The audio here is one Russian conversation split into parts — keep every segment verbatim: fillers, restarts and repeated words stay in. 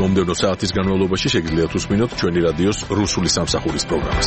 მომდევნო საათის განმავლობაში შეგიძლიათ უსმინოთ ჩვენი რადიოს რუსული სამსახურის პროგრამას.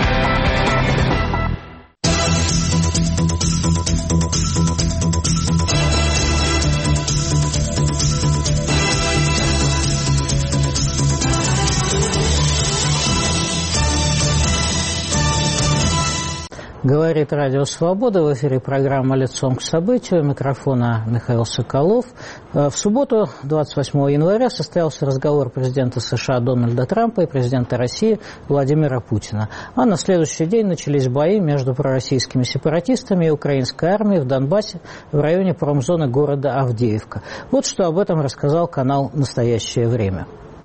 Говорит Радио Свобода, в эфире программа «Лицом к событию», у микрофона Михаил Соколов. В субботу, двадцать восьмого января, состоялся разговор президента США Дональда Трампа и президента России Владимира Путина. А на следующий день начались бои между пророссийскими сепаратистами и украинской армией в Донбассе в районе промзоны города Авдеевка. Вот что об этом рассказал канал «Настоящее время».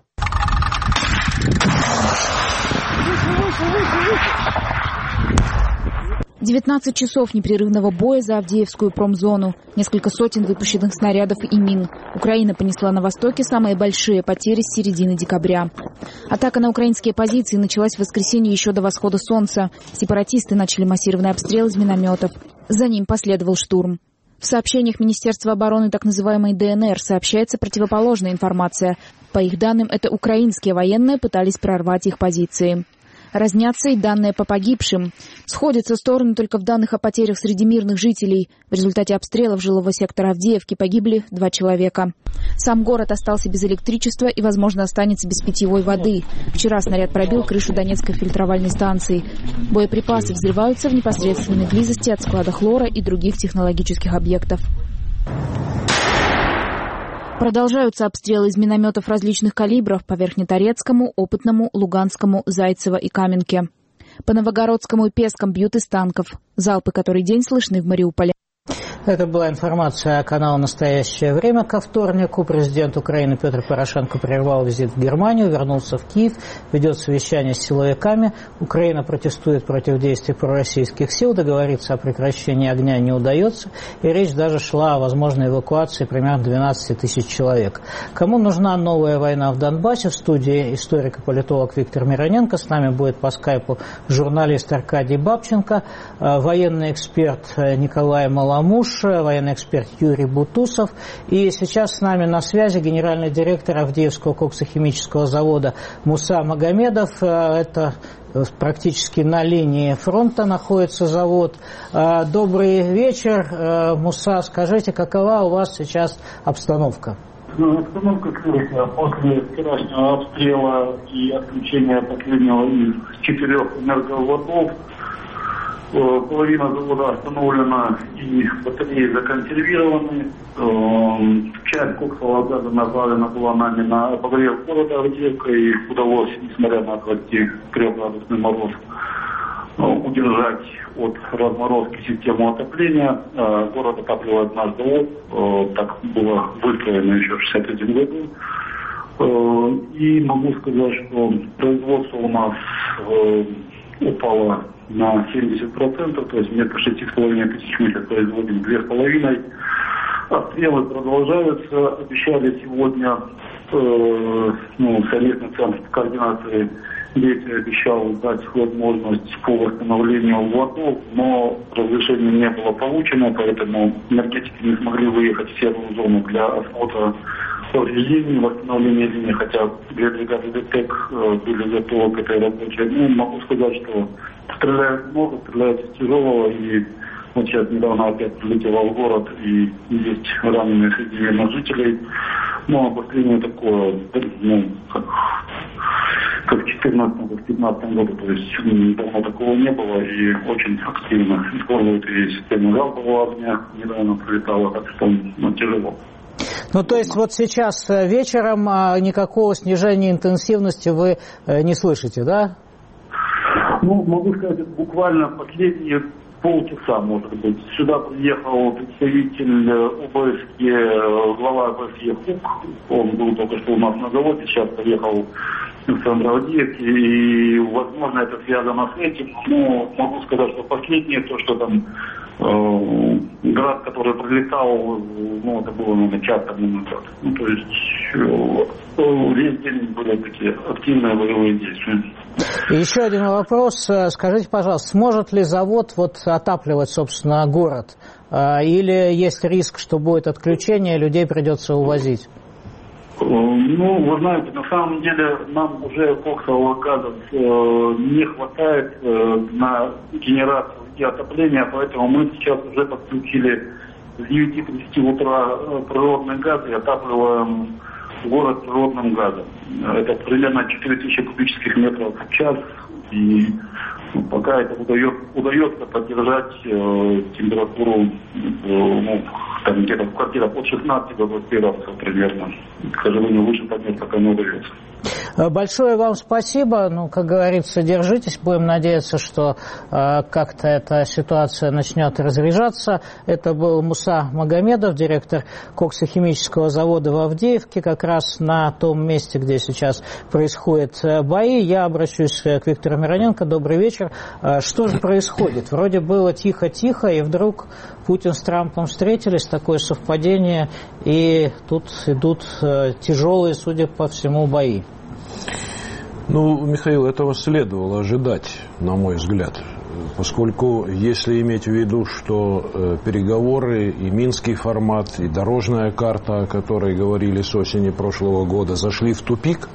девятнадцать часов непрерывного боя за Авдеевскую промзону. Несколько сотен выпущенных снарядов и мин. Украина понесла на востоке самые большие потери с середины декабря. Атака на украинские позиции началась в воскресенье еще до восхода солнца. Сепаратисты начали массированный обстрел из минометов. За ним последовал штурм. В сообщениях Министерства обороны так называемой ДНР сообщается противоположная информация. По их данным, это украинские военные пытались прорвать их позиции. Разнятся и данные по погибшим. Сходятся стороны только в данных о потерях среди мирных жителей. В результате обстрелов жилого сектора Авдеевки погибли два человека. Сам город остался без электричества и, возможно, останется без питьевой воды. Вчера снаряд пробил крышу Донецкой фильтровальной станции. Боеприпасы взрываются в непосредственной близости от склада хлора и других технологических объектов. Продолжаются обстрелы из минометов различных калибров по Верхнеторецкому, Опытному, Луганскому, Зайцево и Каменке. По Новогородскому и Пескам бьют из танков. Залпы который день слышны в Мариуполе. Это была информация канала «Настоящее время». Ко вторнику президент Украины Петр Порошенко прервал визит в Германию, вернулся в Киев, ведет совещание с силовиками. Украина протестует против действий пророссийских сил, договориться о прекращении огня не удается. И речь даже шла о возможной эвакуации примерно двенадцати тысяч человек. Кому нужна новая война в Донбассе? В студии историк и политолог Виктор Мироненко. С нами будет по скайпу журналист Аркадий Бабченко, военный эксперт Николай Маламуш, военный эксперт Юрий Бутусов. И сейчас с нами на связи генеральный директор Авдеевского коксохимического завода Муса Магомедов. Это практически на линии фронта находится завод. Добрый вечер, Муса. Скажите, какова у вас сейчас обстановка? Ну, обстановка крылья после вчерашнего обстрела и отключения последнего из четырех энерговодов. Половина завода остановлена и батареи законсервированы. Часть коксового газа направлена была нами на обогрев города Авдеевка, и удалось, несмотря на двадцатитрёхградусный мороз, удержать от разморозки систему отопления. Город отапливает наш завод, так было выстроено еще в шестьдесят третьем году. И могу сказать, что производство у нас упало на семьдесят процентов, то есть вместо шести с половиной тысяч мы сейчас производим две с половиной. Обстрелы продолжаются. Обещали сегодня, э, ну, совместный центр координации действий обещал дать возможность по восстановлению водов, но разрешение не было получено, поэтому энергетики не смогли выехать в серую зону для осмотра повреждений, восстановления линии, хотя две бригады ДТЭК были готовы к этой работе. Ну, могу сказать, что стреляют много, стреляют из тяжелого, и вот сейчас недавно опять прилетела в город, и есть раненые среди мирных жителей. Но обострение такое, ну, как, как в четырнадцатом, как в пятнадцатом году, то есть давно такого не было, и очень активно используют и систему залпового огня, недавно прилетала, так что, ну, тяжело. Ну, то есть вот сейчас вечером никакого снижения интенсивности вы не слышите, да? Ну, могу сказать, буквально последние полчаса, может быть. Сюда приехал представитель ОБСЕ, глава ОБСЕ Хук. Он был только что у нас на заводе, сейчас поехал в центр Авдеевки, и, возможно, это связано с этим. Но могу сказать, что последнее, то, что там э, град, который прилетал, ну, это было, наверное, час тому назад. Ну, то есть э, весь день были такие активные боевые действия. И еще один вопрос. Скажите, пожалуйста, сможет ли завод вот отапливать, собственно, город? Или есть риск, что будет отключение, людей придется увозить? Ну, вы знаете, на самом деле нам уже коксового газа э, не хватает э, на генерацию и отопление, поэтому мы сейчас уже подключили с девяти тридцати утра природный газ и отапливаем город природным газом. Это примерно четыре тысячи кубических метров в час, и ну, пока это удается, удается поддержать э, температуру э, ну, там где-то в квартирах от шестнадцати до двадцати градусов примерно. К сожалению, выше поднять пока не удается. Большое вам спасибо. Ну, как говорится, держитесь. Будем надеяться, что э, как-то эта ситуация начнет разряжаться. Это был Муса Магомедов, директор коксохимического завода в Авдеевке, как раз на том месте, где сейчас происходят бои. Я обращусь к Виктору Мироненко. Добрый вечер. Э, что же происходит? Вроде было тихо-тихо, и вдруг Путин с Трампом встретились, такое совпадение, и тут идут э, тяжелые, судя по всему, бои. Ну, Михаил, этого следовало ожидать, на мой взгляд, поскольку, если иметь в виду, что э, переговоры и минский формат, и дорожная карта, о которой говорили с осени прошлого года, зашли в тупик,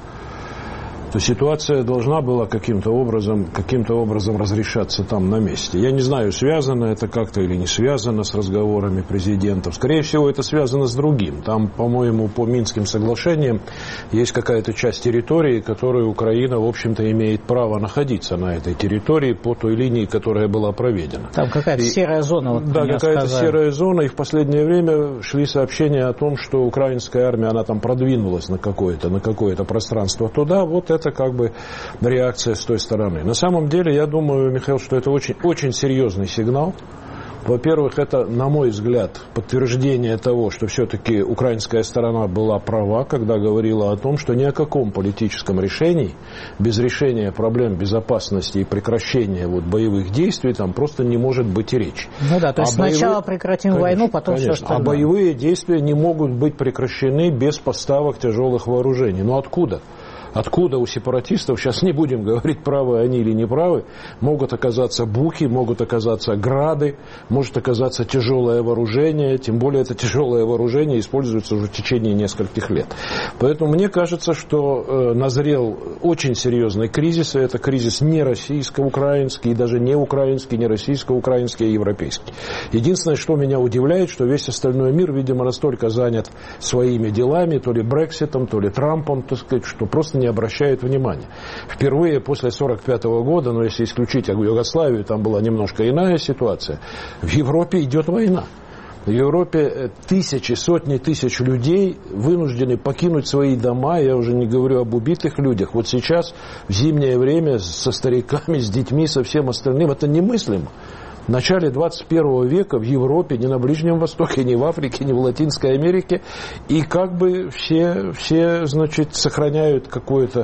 то ситуация должна была каким-то образом, каким-то образом разрешаться там на месте. Я не знаю, связано это как-то или не связано с разговорами президентов. Скорее всего, это связано с другим. Там, по-моему, по Минским соглашениям есть какая-то часть территории, которую Украина, в общем-то, имеет право находиться на этой территории по той линии, которая была проведена. Там какая-то и, серая зона. Вот да, какая-то сказали. серая зона. И в последнее время шли сообщения о том, что украинская армия, она там продвинулась на какое-то, на какое-то пространство туда. Вот это как бы реакция с той стороны. На самом деле, я думаю, Михаил, что это очень, очень серьезный сигнал. Во-первых, это, на мой взгляд, подтверждение того, что все-таки украинская сторона была права, когда говорила о том, что ни о каком политическом решении, без решения проблем безопасности и прекращения вот боевых действий, там просто не может быть и речи. Ну да, то есть а сначала боевые... прекратим конечно, войну, потом конечно. все остальное. А боевые действия не могут быть прекращены без поставок тяжелых вооружений. Ну откуда? Откуда у сепаратистов, сейчас не будем говорить, правы они или неправы, могут оказаться буки, могут оказаться грады, может оказаться тяжелое вооружение, тем более это тяжелое вооружение используется уже в течение нескольких лет. Поэтому мне кажется, что э, назрел очень серьезный кризис, и это кризис не российско-украинский, и даже не украинский, не российско-украинский, а европейский. Единственное, что меня удивляет, что весь остальной мир, видимо, настолько занят своими делами, то ли Брекситом, то ли Трампом, так сказать, что просто не обращают внимания. Впервые после сорок пятого года, но если исключить Югославию, там была немножко иная ситуация, в Европе идет война. В Европе тысячи, сотни тысяч людей вынуждены покинуть свои дома, я уже не говорю об убитых людях. Вот сейчас, в зимнее время, со стариками, с детьми, со всем остальным, это немыслимо. В начале двадцать первого века в Европе, ни на Ближнем Востоке, ни в Африке, ни в Латинской Америке. И как бы все, все значит, сохраняют какое-то,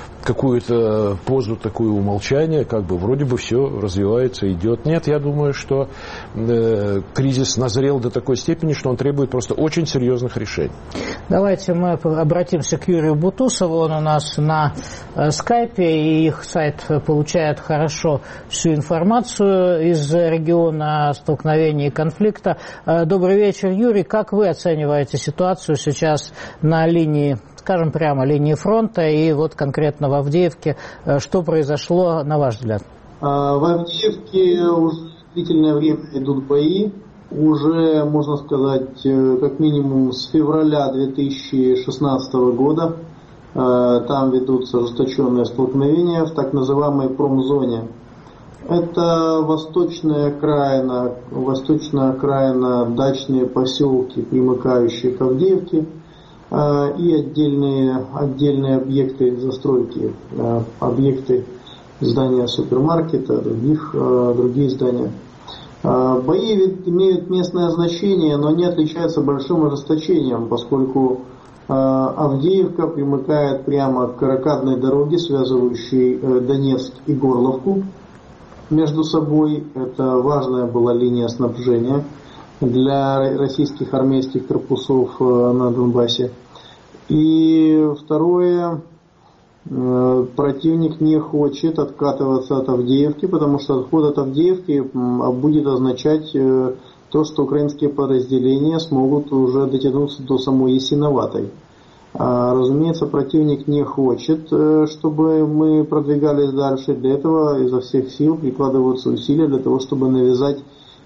какую-то позу, такое умолчание, как бы вроде бы все развивается, идет. Нет, я думаю, что э, кризис назрел до такой степени, что он требует просто очень серьезных решений. Давайте мы обратимся к Юрию Бутусову. Он у нас на э, скайпе, и их сайт получает хорошо всю информацию из региона столкновения и конфликта. Э, добрый вечер, Юрий. Как вы оцениваете ситуацию сейчас на линии, скажем прямо, линии фронта и вот конкретно в Авдеевке? Что произошло, на ваш взгляд? В Авдеевке уже длительное время идут бои. Уже, можно сказать, как минимум с февраля две тысячи шестнадцатого года там ведутся ожесточенные столкновения в так называемой промзоне. Это восточная окраина, восточная окраина, дачные поселки, примыкающие к Авдеевке, и отдельные, отдельные объекты застройки, объекты здания супермаркета, других, другие здания. Бои имеют местное значение, но не отличаются большим ожесточением, поскольку Авдеевка примыкает прямо к рокадной дороге, связывающей Донецк и Горловку между собой. Это важная была линия снабжения для российских армейских корпусов на Донбассе. И второе, противник не хочет откатываться от Авдеевки, потому что отход от Авдеевки будет означать то, что украинские подразделения смогут уже дотянуться до самой Ясиноватой. Разумеется, противник не хочет, чтобы мы продвигались дальше. Для этого изо всех сил прикладываются усилия для того, чтобы навязать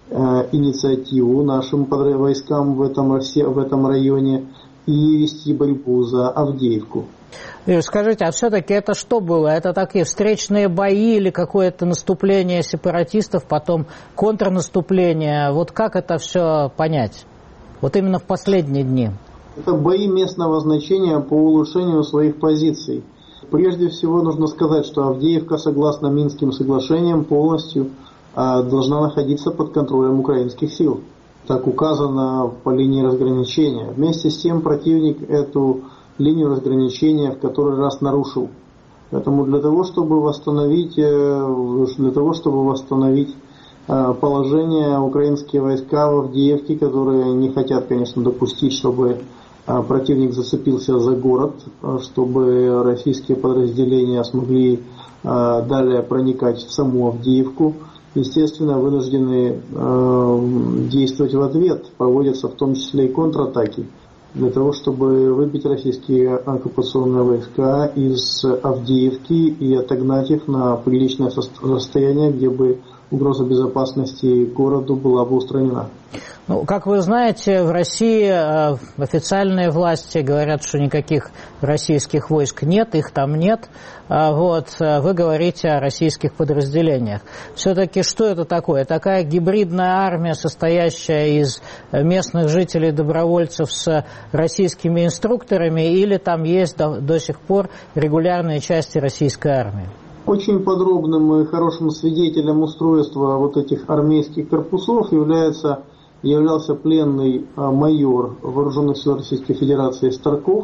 инициативу нашим войскам в этом, в этом районе и вести борьбу за Авдеевку. Юрий, скажите, а все-таки это что было? Это такие встречные бои или какое-то наступление сепаратистов, потом контрнаступление? Вот как это все понять? Вот именно в последние дни. Это бои местного значения по улучшению своих позиций. Прежде всего нужно сказать, что Авдеевка, согласно Минским соглашениям, полностью должна находиться под контролем украинских сил. Так указано по линии разграничения. Вместе с тем противник эту линию разграничения в который раз нарушил. Поэтому для того, чтобы восстановить, для того, чтобы восстановить положение, украинские войска в Авдеевке, которые не хотят, конечно, допустить, чтобы противник зацепился за город, чтобы российские подразделения смогли далее проникать в саму Авдеевку, естественно, вынуждены действовать в ответ. Проводятся в том числе и контратаки для того, чтобы выбить российские оккупационные войска из Авдеевки и отогнать их на приличное расстояние, где бы угроза безопасности городу была бы устранена. Ну, как вы знаете, в России э, официальные власти говорят, что никаких российских войск нет, их там нет. А вот, вы говорите о российских подразделениях. Все-таки что это такое? Такая гибридная армия, состоящая из местных жителей-добровольцев с российскими инструкторами, или там есть до, до сих пор регулярные части российской армии? Очень подробным и хорошим свидетелем устройства вот этих армейских корпусов является, являлся пленный майор Вооруженных сил Российской Федерации Старков.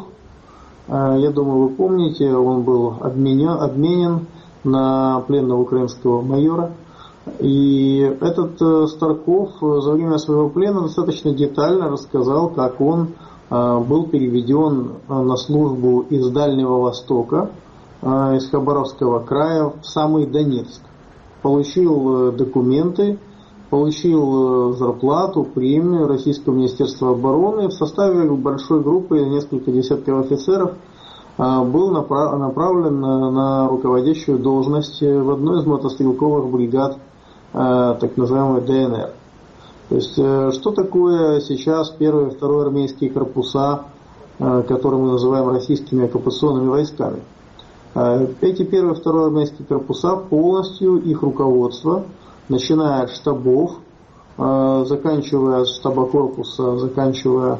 Я думаю, вы помните, он был обменен, обменен на пленного украинского майора. И этот Старков за время своего плена достаточно детально рассказал, как он был переведен на службу из Дальнего Востока, из Хабаровского края в самый Донецк. Получил документы, получил зарплату, премию Российского Министерства обороны. В составе большой группы, несколько десятков офицеров, был направлен на руководящую должность в одной из мотострелковых бригад, так называемой ДНР. То есть, что такое сейчас первый и второй армейские корпуса, которые мы называем российскими оккупационными войсками? Эти первый и второй армейские корпуса, полностью их руководство, начиная от штабов, заканчивая штаба корпуса, заканчивая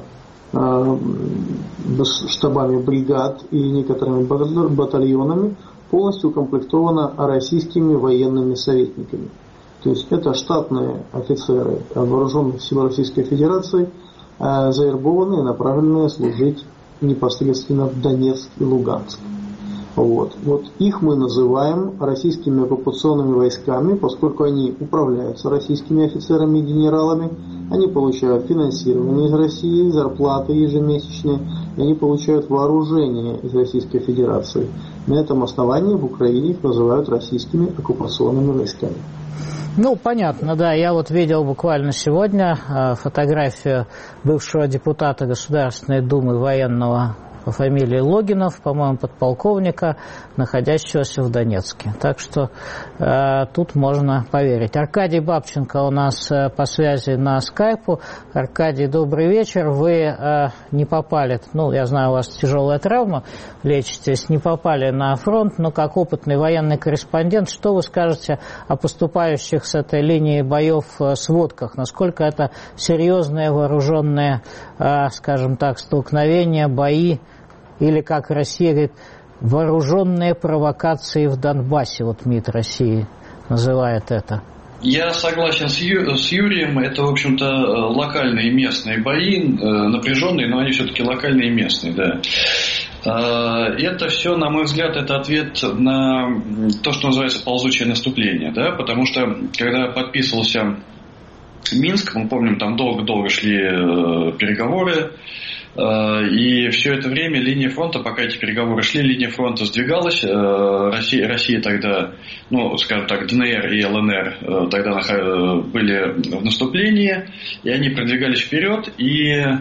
штабами бригад и некоторыми батальонами, полностью укомплектовано российскими военными советниками. То есть это штатные офицеры вооруженных сил Российской Федерации, завербованные и направленные служить непосредственно в Донецк и Луганск. Вот. Вот их мы называем российскими оккупационными войсками, поскольку они управляются российскими офицерами и генералами, они получают финансирование из России, зарплаты ежемесячные, и они получают вооружение из Российской Федерации. На этом основании в Украине их называют российскими оккупационными войсками. Ну, понятно, да. Я вот видел буквально сегодня э, фотографию бывшего депутата Государственной Думы военного по фамилии Логинов, по-моему, подполковника, находящегося в Донецке. Так что э, тут можно поверить. Аркадий Бабченко у нас э, по связи на скайпу. Аркадий, добрый вечер. Вы э, не попали, ну, я знаю, у вас тяжелая травма, лечитесь, не попали на фронт, но как опытный военный корреспондент, что вы скажете о поступающих с этой линии боев э, сводках? Насколько это серьезные вооруженные, э, скажем так, столкновения, бои? Или, как Россия говорит, вооруженные провокации в Донбассе, вот МИД России называет это. Я согласен с, Ю, с Юрием, это, в общем-то, локальные местные бои, напряженные, но они все-таки локальные и местные, да. Это все, на мой взгляд, это ответ на то, что называется ползучее наступление, да, потому что, когда подписывался Минск. Мы помним, там долго-долго шли переговоры. И все это время линия фронта, пока эти переговоры шли, линия фронта сдвигалась. Россия, Россия тогда, ну, скажем так, ДНР и ЛНР тогда были в наступлении, и они продвигались вперед. И э,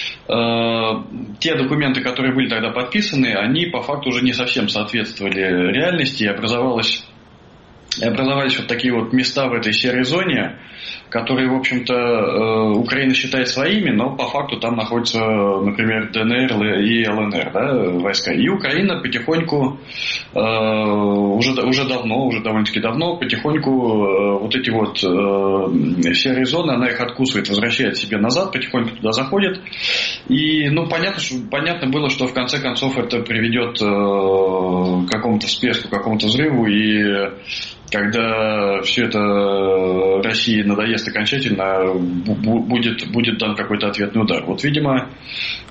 те документы, которые были тогда подписаны, они по факту уже не совсем соответствовали реальности, и образовалось, и образовались вот такие вот места в этой серой зоне, которые, в общем-то, Украина считает своими, но по факту там находятся, например, ДНР и ЛНР, да, войска. И Украина потихоньку, уже, уже давно, уже довольно-таки давно, потихоньку вот эти вот серые зоны, она их откусывает, возвращает себе назад, потихоньку туда заходит. И, ну, понятно, что, понятно было, что в конце концов это приведет к какому-то всплеску, к какому-то взрыву, и когда все это России надоест окончательно, будет, будет дан какой-то ответный удар. Вот, видимо, к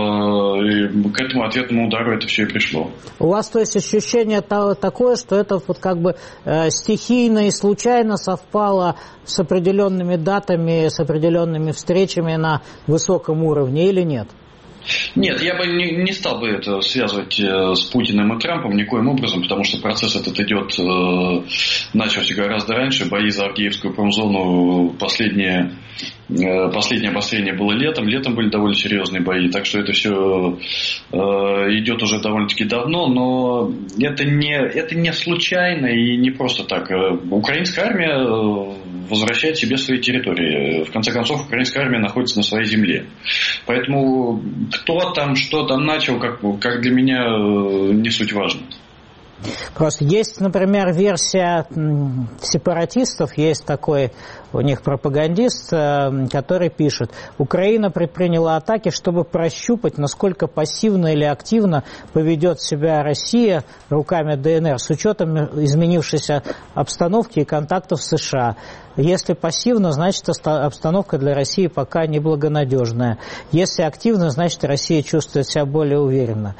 этому ответному удару это все и пришло. У вас, то есть, ощущение такое, что это вот как бы стихийно и случайно совпало с определенными датами, с определенными встречами на высоком уровне или нет? Нет, я бы не, не стал бы это связывать э, с Путиным и Трампом никоим образом, потому что процесс этот идет, э, начался гораздо раньше. Бои за Авдеевскую промзону, последнее, э, последнее обострение было летом. Летом были довольно серьезные бои, так что это все э, идет уже довольно-таки давно, но это не, это не случайно и не просто так. Украинская армия возвращает себе свои территории. В конце концов, украинская армия находится на своей земле. Поэтому кто там, что там начал, как, как для меня, не суть важно. Просто есть, например, версия сепаратистов, есть такой у них пропагандист, который пишет: Украина предприняла атаки, чтобы прощупать, насколько пассивно или активно поведет себя Россия руками ДНР с учетом изменившейся обстановки и контактов с США. Если пассивно, значит обстановка для России пока неблагонадежная. Если активно, значит Россия чувствует себя более уверенно.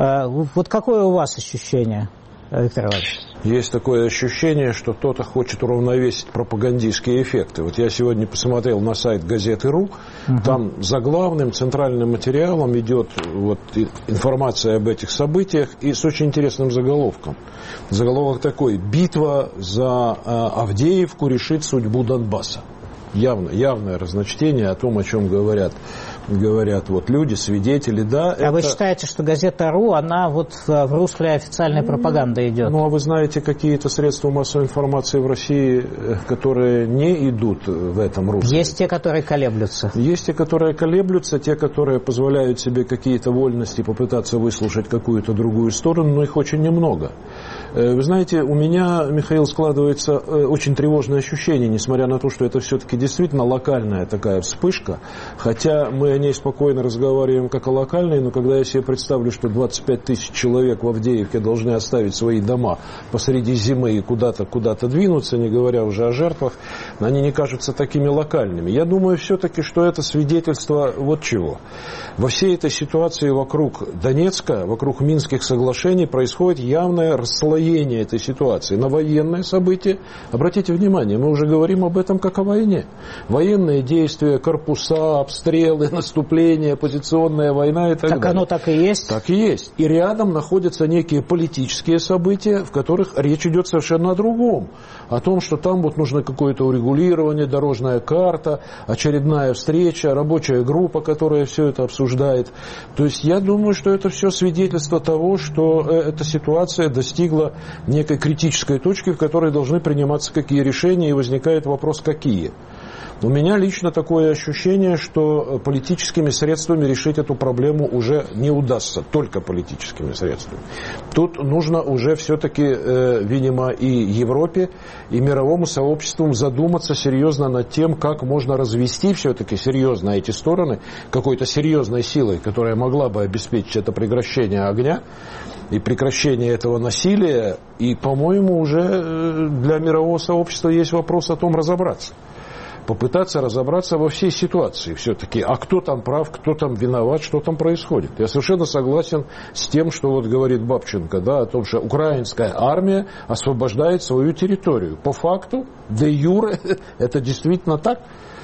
Вот какое у вас ощущение, Виктор Иванович? Есть такое ощущение, что кто-то хочет уравновесить пропагандистские эффекты. Вот я сегодня посмотрел на сайт газеты.ру, угу. Там заглавным центральным материалом идет вот информация об этих событиях и с очень интересным заголовком. Заголовок такой: «Битва за Авдеевку решит судьбу Донбасса». Явно, явное разночтение о том, о чем говорят, говорят вот люди, свидетели. Да, а это... вы считаете, что газета.ру, она вот в русле официальной пропаганды идет? Ну, а вы знаете какие-то средства массовой информации в России, которые не идут в этом русле? Есть те, которые колеблются. Есть те, которые колеблются, те, которые позволяют себе какие-то вольности попытаться выслушать какую-то другую сторону, но их очень немного. Вы знаете, у меня, Михаил, складывается очень тревожное ощущение, несмотря на то, что это все-таки действительно локальная такая вспышка, хотя мы о ней спокойно разговариваем как о локальной, но когда я себе представлю, что двадцать пять тысяч человек в Авдеевке должны оставить свои дома посреди зимы и куда-то, куда-то двинуться, не говоря уже о жертвах, они не кажутся такими локальными. Я думаю все-таки, что это свидетельство вот чего. Во всей этой ситуации вокруг Донецка, вокруг Минских соглашений происходит явное расслоение этой ситуации на военные события. Обратите внимание, мы уже говорим об этом как о войне. Военные действия, корпуса, обстрелы, наступление, позиционная война и так, так далее. Оно так и есть? Так и есть. И рядом находятся некие политические события, в которых речь идет совершенно о другом. О том, что там вот нужно какое-то урегулирование, дорожная карта, очередная встреча, рабочая группа, которая все это обсуждает. То есть я думаю, что это все свидетельство того, что эта ситуация достигла некой критической точки, в которой должны приниматься какие решения, и возникает вопрос, какие. У меня лично такое ощущение, что политическими средствами решить эту проблему уже не удастся, только политическими средствами. Тут нужно уже все-таки, э, видимо, и Европе, и мировому сообществу задуматься серьезно над тем, как можно развести все-таки серьезно эти стороны какой-то серьезной силой, которая могла бы обеспечить это прекращение огня и прекращение этого насилия. И, по-моему, уже для мирового сообщества есть вопрос о том разобраться. Попытаться разобраться во всей ситуации все-таки. А кто там прав, кто там виноват, что там происходит. Я совершенно согласен с тем, что вот говорит Бабченко, да, о том, что украинская армия освобождает свою территорию. По факту, де юре, это действительно так.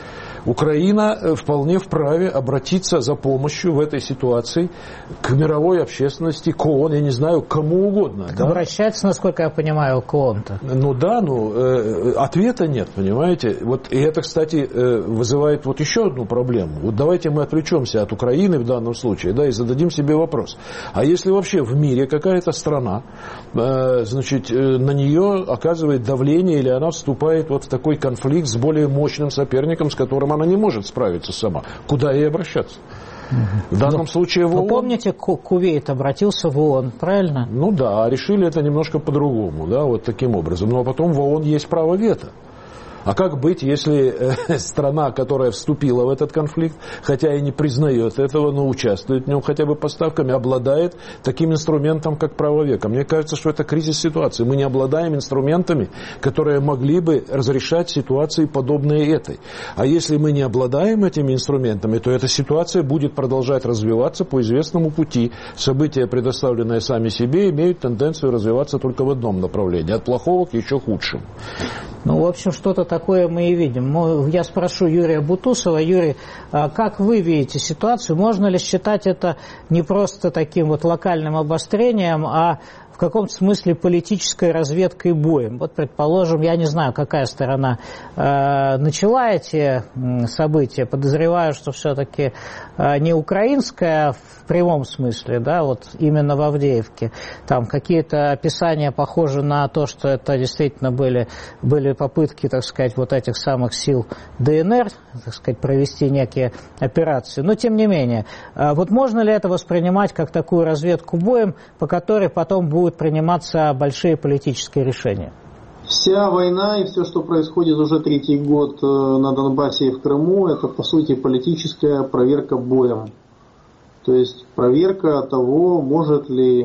Украина вполне вправе обратиться за помощью в этой ситуации к мировой общественности, к ООН, я не знаю, к кому угодно. Да? Обращается, насколько я понимаю, к ООН-то. Ну да, ну э, ответа нет, понимаете. Вот, и это, кстати, э, вызывает вот еще одну проблему. Вот давайте мы отвлечемся от Украины в данном случае, да, и зададим себе вопрос. А если вообще в мире какая-то страна, э, значит, э, на нее оказывает давление, или она вступает вот в такой конфликт с более мощным соперником, с которым она не может справиться сама. Куда ей обращаться? В данном ну, случае в ООН... Вы помните, Кувейт обратился в ООН, правильно? Ну да, решили это немножко по-другому, да, вот таким образом. Но потом в ООН есть право вето. А как быть, если э, страна, которая вступила в этот конфликт, хотя и не признает этого, но участвует в нем хотя бы поставками, обладает таким инструментом, как право вето? Мне кажется, что это кризис ситуации. Мы не обладаем инструментами, которые могли бы разрешать ситуации, подобные этой. А если мы не обладаем этими инструментами, то эта ситуация будет продолжать развиваться по известному пути. События, предоставленные сами себе, имеют тенденцию развиваться только в одном направлении. От плохого к еще худшему. Ну, в общем, что-то такое мы и видим. Я спрошу Юрия Бутусова. Юрий, как вы видите ситуацию? Можно ли считать это не просто таким вот локальным обострением, а в каком-то смысле политической разведкой боем? Вот, предположим, я не знаю, какая сторона э, начала эти события. Подозреваю, что все-таки э, не украинская в прямом смысле, да, вот именно в Авдеевке. Там какие-то описания похожи на то, что это действительно были, были попытки, так сказать, вот этих самых сил ДНР, так сказать, провести некие операции. Но, тем не менее, э, вот можно ли это воспринимать как такую разведку боем, по которой потом будут приниматься большие политические решения? Вся война и все, что происходит уже третий год на Донбассе и в Крыму, это, по сути, политическая проверка боем. То есть проверка того, может ли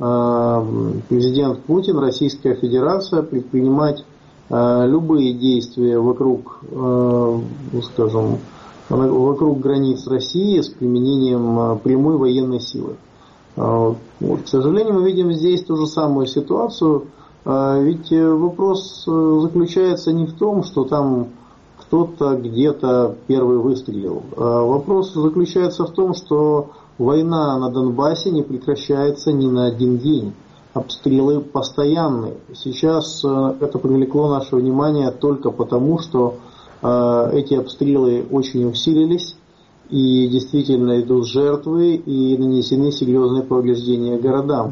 э, президент Путин, Российская Федерация предпринимать э, любые действия вокруг, э, скажем, вокруг границ России с применением прямой военной силы. Вот. К сожалению, мы видим здесь ту же самую ситуацию, ведь вопрос заключается не в том, что там кто-то где-то первый выстрелил. Вопрос заключается в том, что война на Донбассе не прекращается ни на один день. Обстрелы постоянные. Сейчас это привлекло наше внимание только потому, что эти обстрелы очень усилились. И действительно идут жертвы и нанесены серьезные повреждения городам,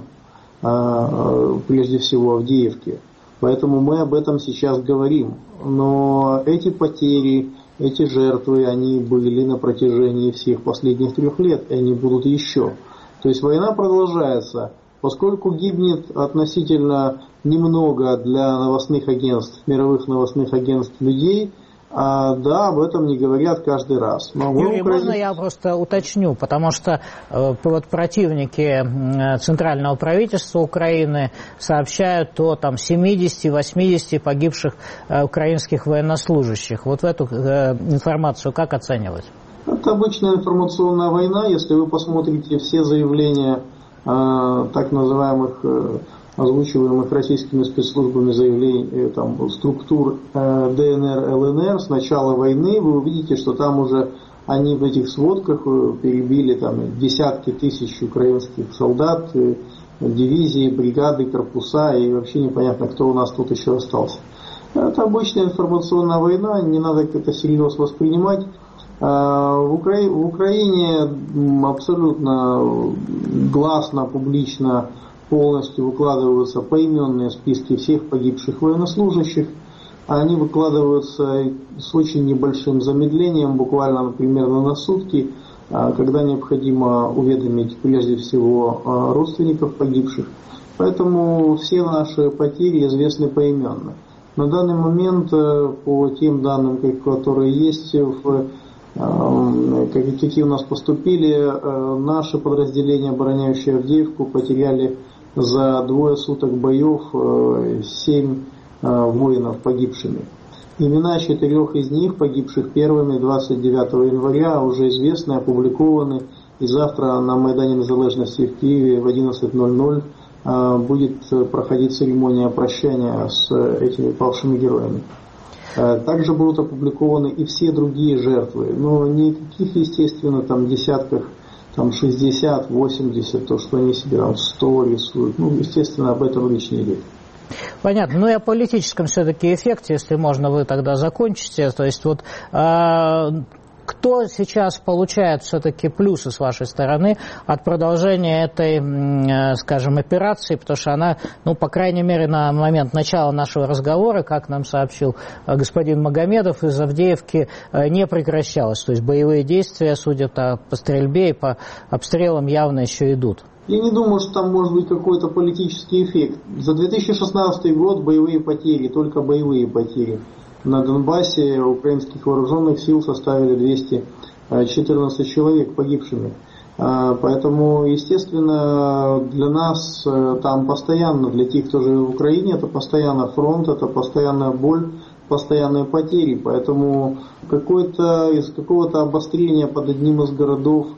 прежде всего Авдеевке. Поэтому мы об этом сейчас говорим. Но эти потери, эти жертвы, они были на протяжении всех последних трех лет, и они будут еще. То есть война продолжается. Поскольку гибнет относительно немного для новостных агентств, мировых новостных агентств людей, А, да, об этом не говорят каждый раз. Но Юрий, Украине... можно я просто уточню, потому что э, вот противники э, центрального правительства Украины сообщают о там семидесяти-восьмидесяти погибших э, украинских военнослужащих. Вот эту э, информацию как оценивать? Это обычная информационная война. Если вы посмотрите все заявления э, так называемых э, озвучиваемых российскими спецслужбами заявлений там, структур э, ДНР, ЛНР с начала войны, вы увидите, что там уже они в этих сводках перебили там, десятки тысяч украинских солдат, э, дивизии, бригады, корпуса, и вообще непонятно, кто у нас тут еще остался. Это обычная информационная война, не надо это серьезно воспринимать. В Украине, в Украине абсолютно гласно, публично полностью выкладываются поименные списки всех погибших военнослужащих. Они выкладываются с очень небольшим замедлением, буквально, примерно на сутки, когда необходимо уведомить прежде всего родственников погибших. Поэтому все наши потери известны поименно. На данный момент, по тем данным, которые есть, в, какие у нас поступили, наши подразделения, обороняющие Авдеевку, потеряли за двое суток боев семь воинов погибшими. Имена четырех из них, погибших первыми двадцать девятого января, уже известны, опубликованы. И завтра на Майдане Незалежности в Киеве в одиннадцать ноль ноль будет проходить церемония прощания с этими павшими героями. Также будут опубликованы и все другие жертвы, но никаких, естественно, там десятках, там шестьдесят, восемьдесят, то, что они себе там сто рисуют, ну, естественно, об этом речь не идет. Понятно. Ну и о политическом все-таки эффекте, если можно, вы тогда закончите. То есть вот э, кто сейчас получает все-таки плюсы с вашей стороны от продолжения этой, э, скажем, операции, потому что она, ну, по крайней мере, на момент начала нашего разговора, как нам сообщил э, господин Магомедов, из Авдеевки э, не прекращалась. То есть боевые действия, судя по стрельбе и по обстрелам, явно еще идут. Я не думаю, что там может быть какой-то политический эффект. За две тысячи шестнадцатый год боевые потери, только боевые потери на Донбассе украинских вооруженных сил составили двести четырнадцать человек погибшими. Поэтому, естественно, для нас там постоянно, для тех, кто живет в Украине, это постоянно фронт, это постоянная боль, постоянные потери. Поэтому какое-то, из какого-то обострения под одним из городов,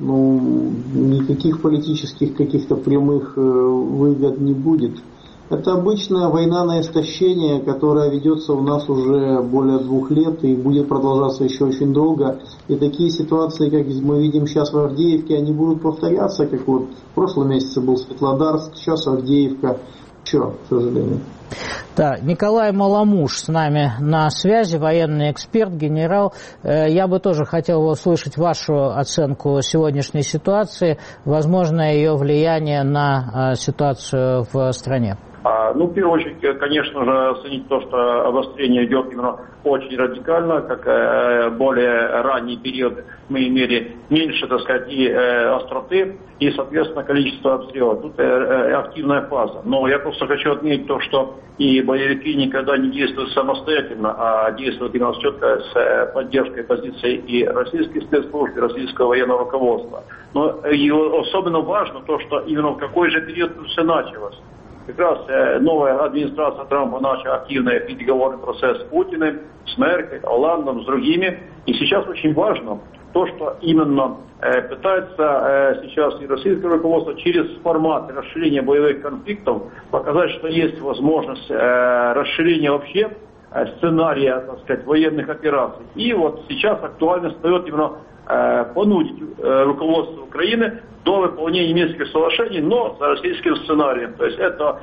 ну, никаких политических каких-то прямых выгод не будет. Это обычная война на истощение, которая ведется у нас уже более двух лет и будет продолжаться еще очень долго. И такие ситуации, как мы видим сейчас в Авдеевке, они будут повторяться, как вот в прошлом месяце был Светлодарск, сейчас Авдеевка. Все, к сожалению. Да, Николай Маламуш с нами на связи, военный эксперт, генерал. Я бы тоже хотел услышать вашу оценку сегодняшней ситуации, возможно, ее влияние на ситуацию в стране. Ну, в первую очередь, конечно же, оценить то, что обострение идет именно очень радикально, как э, более ранний период мы имели меньше, так сказать, и э, остроты, и, соответственно, количество обстрелов. Тут э, активная фаза. Но я просто хочу отметить то, что и боевики никогда не действуют самостоятельно, а действуют именно четко с э, поддержкой позиций и российских спецслужб, и российского военного руководства. Но и особенно важно то, что именно в какой же период все началось. Как раз э, новая администрация Трампа начала активный переговорный процесс с Путиным, с Меркель, Олландом, с другими. И сейчас очень важно то, что именно э, пытается э, сейчас и российское руководство через формат расширения боевых конфликтов показать, что есть возможность э, расширения вообще э, сценария, так сказать, военных операций. И вот сейчас актуально встает именно э, понудить э, руководство Украины до выполнения Минских соглашений, но за российским сценарием. То есть это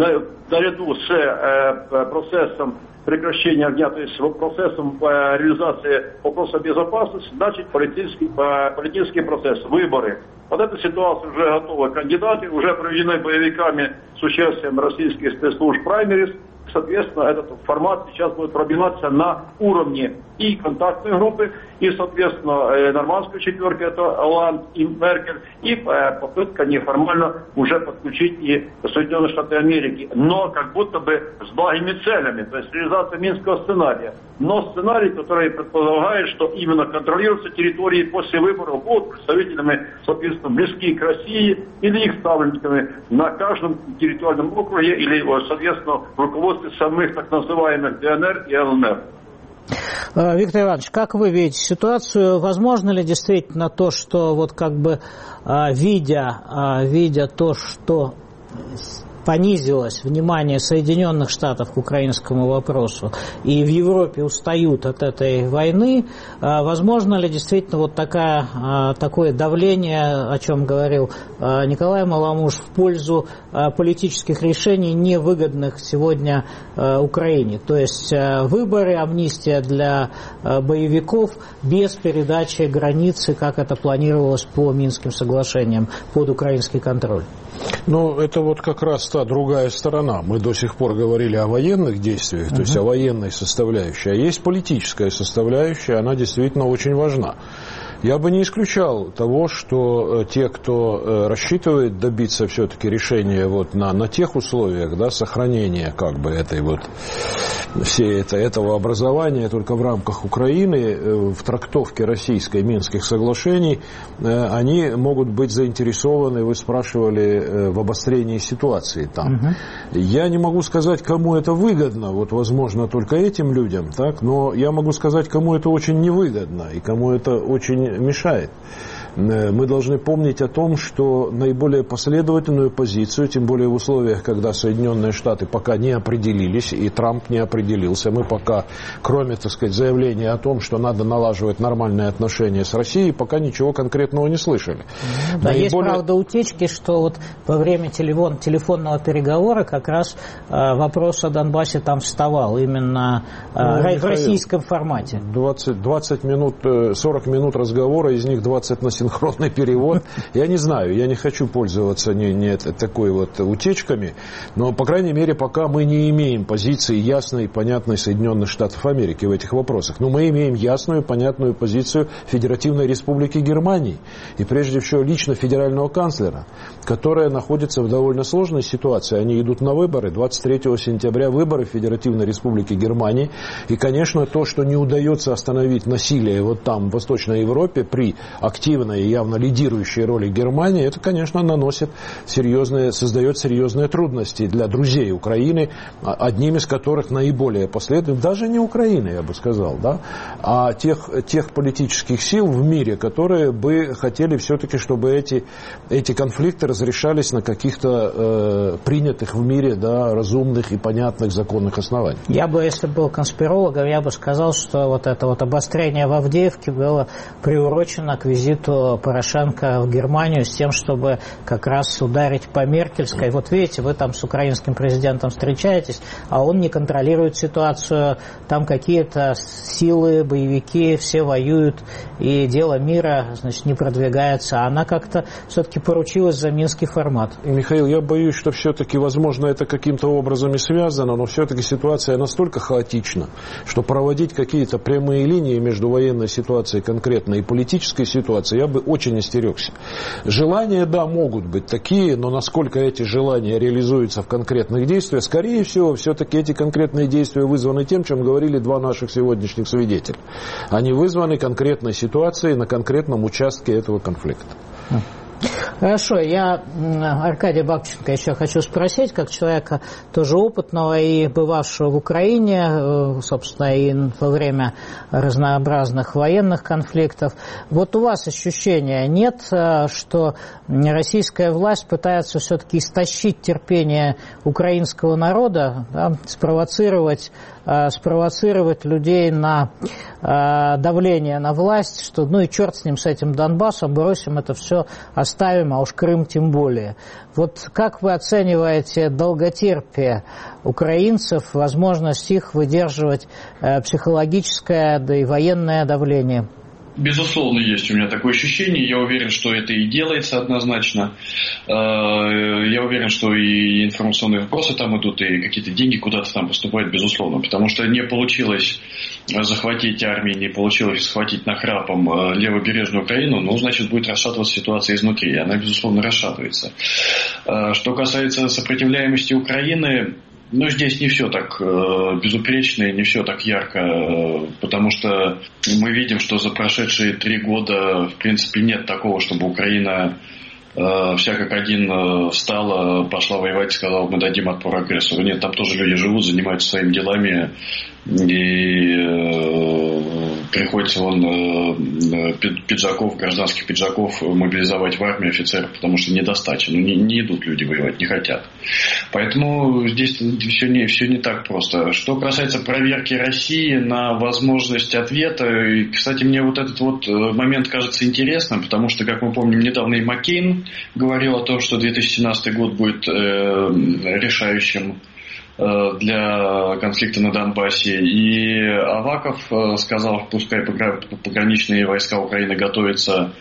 наряду с э, процессом прекращения огня, то есть процессом э, реализации вопроса безопасности, значит политический, э, политический процесс, выборы. Под эту ситуацию уже готовы кандидаты, уже проведены боевиками с участием российских спецслужб праймерис. Соответственно, этот формат сейчас будет пробиваться на уровне и контактной группы, и, соответственно, нормандской четверки, это Олланд и Меркель, и попытка неформально уже подключить и Соединенные Штаты Америки, но как будто бы с благими целями, то есть реализация Минского сценария. Но сценарий, который предполагает, что именно контролируются территории после выборов, будут представителями, соответственно, близкие к России или их ставленниками на каждом территориальном округе или, соответственно, в руководстве самых так называемых ДНР и ЛНР. Виктор Иванович, как вы видите ситуацию? Возможно ли действительно то, что вот как бы видя, видя то, что понизилось внимание Соединенных Штатов к украинскому вопросу, и в Европе устают от этой войны, возможно ли действительно вот такая, такое давление, о чем говорил Николай Маламуш, в пользу политических решений, невыгодных сегодня Украине? То есть выборы, амнистия для боевиков без передачи границы, как это планировалось по Минским соглашениям, под украинский контроль. Ну, это вот как раз та другая сторона. Мы до сих пор говорили о военных действиях, uh-huh. то есть о военной составляющей. А есть политическая составляющая, она действительно очень важна. Я бы не исключал того, что те, кто рассчитывает добиться все-таки решения вот на, на тех условиях, да, сохранения как бы этой вот, всей это, этого образования только в рамках Украины, в трактовке российской Минских соглашений, они могут быть заинтересованы, вы спрашивали, в обострении ситуации там. Угу. Я не могу сказать, кому это выгодно, вот возможно только этим людям, так, но я могу сказать, кому это очень невыгодно и кому это очень мешает. мы должны помнить о том, что наиболее последовательную позицию, тем более в условиях, когда Соединенные Штаты пока не определились, и Трамп не определился, мы пока, кроме, так сказать, заявления о том, что надо налаживать нормальные отношения с Россией, пока ничего конкретного не слышали. Ну, да, наиболее... есть, правда, утечки, что вот во время телефон, телефонного переговора как раз э, вопрос о Донбассе там вставал, именно э, ну, в Михаил, российском формате. двадцать, двадцать минут, сорок минут разговора, из них двадцать на синхронный перевод. Я не знаю, я не хочу пользоваться не, не такой вот утечками, но, по крайней мере, пока мы не имеем позиции ясной и понятной Соединенных Штатов Америки в этих вопросах. Но мы имеем ясную и понятную позицию Федеративной Республики Германии и, прежде всего, лично федерального канцлера, которая находится в довольно сложной ситуации. Они идут на выборы, двадцать третьего сентября выборы в Федеративной Республике Германии. И, конечно, то, что не удается остановить насилие вот там, в Восточной Европе, при активной и явно лидирующей роли Германии, это, конечно, наносит серьезные, создает серьезные трудности для друзей Украины, одним из которых наиболее последовательных, даже не Украины, я бы сказал, да, а тех, тех политических сил в мире, которые бы хотели все-таки, чтобы эти, эти конфликты разрешались на каких-то э, принятых в мире, да, разумных и понятных законных основаниях. Я бы, если был конспирологом, я бы сказал, что вот это вот обострение в Авдеевке было приурочено к визиту Порошенко в Германию с тем, чтобы как раз ударить по Меркельской. Вот видите, вы там с украинским президентом встречаетесь, а он не контролирует ситуацию, там какие-то силы, боевики, все воюют, и дело мира, значит, не продвигается. А она как-то все-таки поручилась за минский формат. Михаил, я боюсь, что все-таки, возможно, это каким-то образом и связано, но все-таки ситуация настолько хаотична, что проводить какие-то прямые линии между военной ситуацией конкретно и политической ситуацией я бы очень остерегся. Желания, да, могут быть такие, но насколько эти желания реализуются в конкретных действиях, скорее всего, все-таки эти конкретные действия вызваны тем, чем говорили два наших сегодняшних свидетеля. Они вызваны конкретной ситуацией на конкретном участке этого конфликта. Хорошо, я Аркадия Бабченко еще хочу спросить, как человека тоже опытного и бывавшего в Украине, собственно, и во время разнообразных военных конфликтов. Вот у вас ощущения нет, что российская власть пытается все-таки истощить терпение украинского народа, да, спровоцировать, спровоцировать людей на давление на власть, что ну и черт с ним, с этим Донбассом, бросим это все, оставим, а уж Крым тем более. Вот как вы оцениваете долготерпие украинцев, возможность их выдерживать психологическое, да и военное давление? Безусловно, есть у меня такое ощущение. Я уверен, что это и делается однозначно. Я уверен, что и информационные вопросы там идут, и какие-то деньги куда-то там поступают, безусловно. Потому что не получилось захватить армию, не получилось схватить нахрапом левобережную Украину, ну, значит, будет расшатываться ситуация изнутри. Она, безусловно, расшатывается. Что касается сопротивляемости Украины, ну, здесь не все так э, безупречно и не все так ярко, э, потому что мы видим, что за прошедшие три года, в принципе, нет такого, чтобы Украина э, вся как один э, встала, пошла воевать и сказала, мы дадим отпор агрессору. Нет, там тоже люди живут, занимаются своими делами, и э, приходится вон э, пиджаков, гражданских пиджаков мобилизовать в армию офицеров, потому что недостача. Ну, не, не идут люди воевать, не хотят. Поэтому здесь все не, все не так просто. Что касается проверки России на возможность ответа, и, кстати, мне вот этот вот момент кажется интересным, потому что, как мы помним, недавно и Маккейн говорил о том, что две тысячи семнадцатый год будет э, решающим для конфликта на Донбассе. И Аваков сказал, пускай пограничные войска Украины готовятся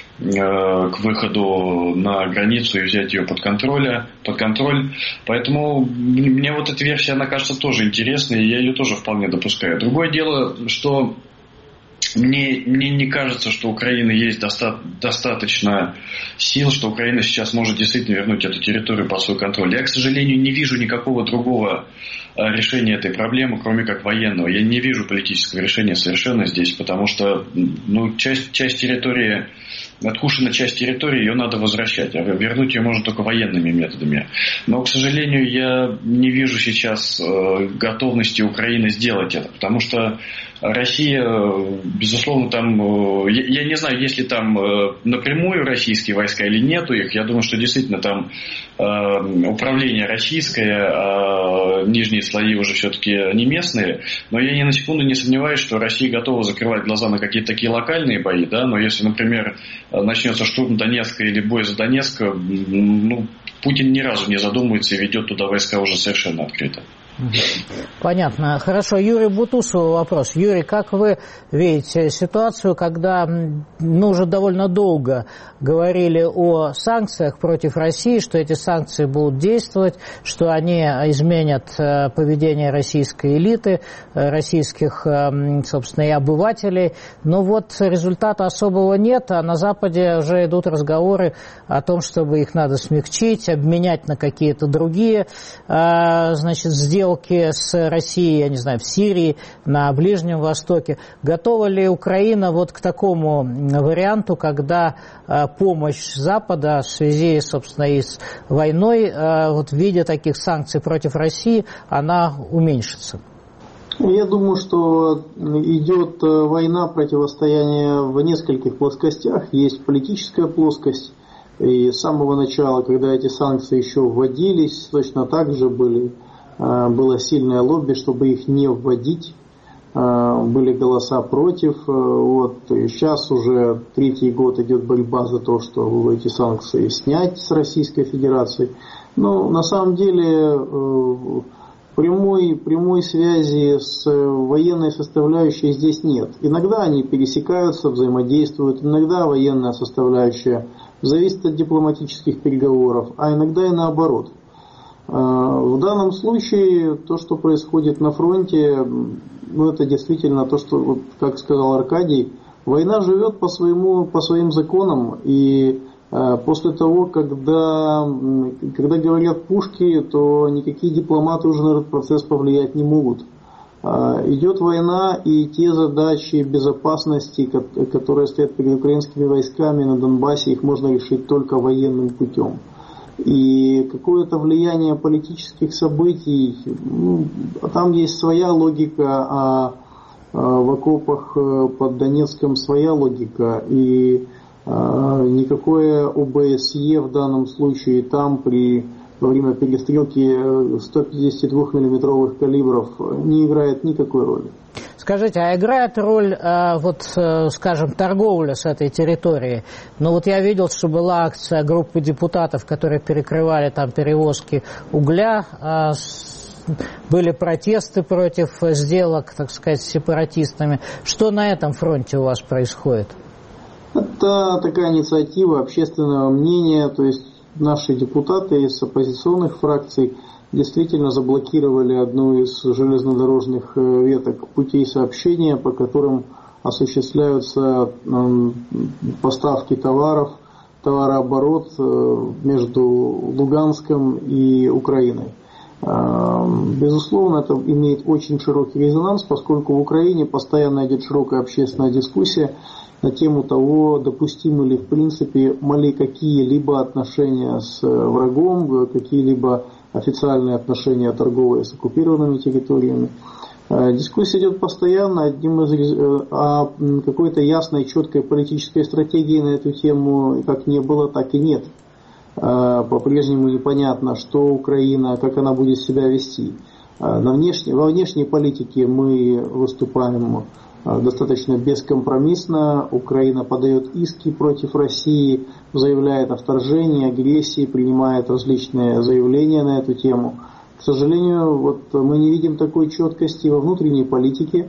к выходу на границу и взять ее под контроль, под контроль. Поэтому мне вот эта версия, она кажется тоже интересной, и я ее тоже вполне допускаю. Другое дело, что Мне, мне не кажется, что у Украины есть доста- достаточно сил, что Украина сейчас может действительно вернуть эту территорию под свой контроль. Я, к сожалению, не вижу никакого другого решения этой проблемы, кроме как военного. Я не вижу политического решения совершенно здесь, потому что ну, часть, часть территории, откушена часть территории, ее надо возвращать, а вернуть ее можно только военными методами. Но, к сожалению, я не вижу сейчас готовности Украины сделать это, потому что Россия, безусловно, там, я, я не знаю, есть ли там напрямую российские войска или нету их. Я думаю, что действительно там управление российское, а нижние слои уже все-таки не местные. Но я ни на секунду не сомневаюсь, что Россия готова закрывать глаза на какие-то такие локальные бои. Да? Но если, например, начнется штурм Донецка или бой за Донецк, ну, Путин ни разу не задумывается и ведет туда войска уже совершенно открыто. Понятно. Хорошо. Юрий Бутусов вопрос. Юрий, как вы видите ситуацию, когда ну, уже довольно долго говорили о санкциях против России, что эти санкции будут действовать, что они изменят поведение российской элиты, российских, собственно, и обывателей. Но вот результата особого нет, а на Западе уже идут разговоры о том, чтобы их надо смягчить, обменять на какие-то другие, значит, сделки с Россией, я не знаю, в Сирии, на Ближнем Востоке. Готова ли Украина вот к такому варианту, когда помощь Запада в связи, собственно, и с войной, вот в виде таких санкций против России, она уменьшится? Я думаю, что идет война, противостояние в нескольких плоскостях. Есть политическая плоскость. И с самого начала, когда эти санкции еще вводились, точно так же были было сильное лобби, чтобы их не вводить, были голоса против. Вот. И сейчас уже третий год идет борьба за то, что эти санкции снять с Российской Федерации. Но на самом деле прямой, прямой связи с военной составляющей здесь нет. Иногда они пересекаются, взаимодействуют, иногда военная составляющая зависит от дипломатических переговоров, а иногда и наоборот. В данном случае то, что происходит на фронте, ну, это действительно то, что, вот, как сказал Аркадий, война живет по, своему, по своим законам, и э, после того, когда, когда говорят пушки, то никакие дипломаты уже на этот процесс повлиять не могут. Э, идет война, и те задачи безопасности, которые стоят перед украинскими войсками на Донбассе, их можно решить только военным путем. И какое-то влияние политических событий, ну, там есть своя логика, а, а в окопах под Донецком своя логика. И а, никакое ОБСЕ в данном случае там при, во время перестрелки сто пятьдесят два миллиметровых калибров не играет никакой роли. Скажите, а играет роль, вот, скажем, торговля с этой территорией? Ну вот я видел, что была акция группы депутатов, которые перекрывали там перевозки угля, были протесты против сделок, так сказать, с сепаратистами. Что на этом фронте у вас происходит? Это такая инициатива общественного мнения, то есть наши депутаты из оппозиционных фракций действительно заблокировали одну из железнодорожных веток путей сообщения, по которым осуществляются поставки товаров, товарооборот между Луганском и Украиной. Безусловно, это имеет очень широкий резонанс, поскольку в Украине постоянно идет широкая общественная дискуссия на тему того, допустимы ли в принципе мали какие-либо отношения с врагом, какие-либо официальные отношения торговые с оккупированными территориями. Дискуссия идет постоянно, одним из, а какой-то ясной, четкой политической стратегии на эту тему как не было, так и нет. По-прежнему непонятно, что Украина, как она будет себя вести. На внешней, во внешней политике мы выступаем достаточно бескомпромиссно. Украина подает иски против России, заявляет о вторжении, агрессии, принимает различные заявления на эту тему. К сожалению, вот мы не видим такой четкости во внутренней политике,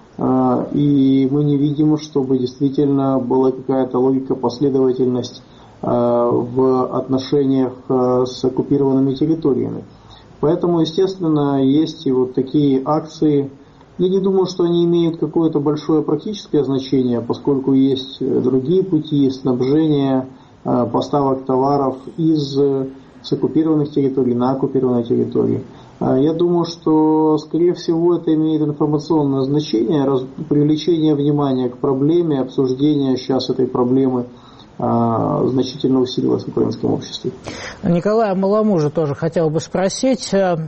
и мы не видим, чтобы действительно была какая-то логика, последовательность в отношениях с оккупированными территориями. Поэтому, естественно, есть и вот такие акции. Я не думаю, что они имеют какое-то большое практическое значение, поскольку есть другие пути снабжения, поставок товаров из с оккупированных территорий на оккупированные территории. Я думаю, что, скорее всего, это имеет информационное значение, привлечение внимания к проблеме, обсуждение сейчас этой проблемы значительно усилилась в украинском обществе. Николая Маламужа тоже хотел бы спросить.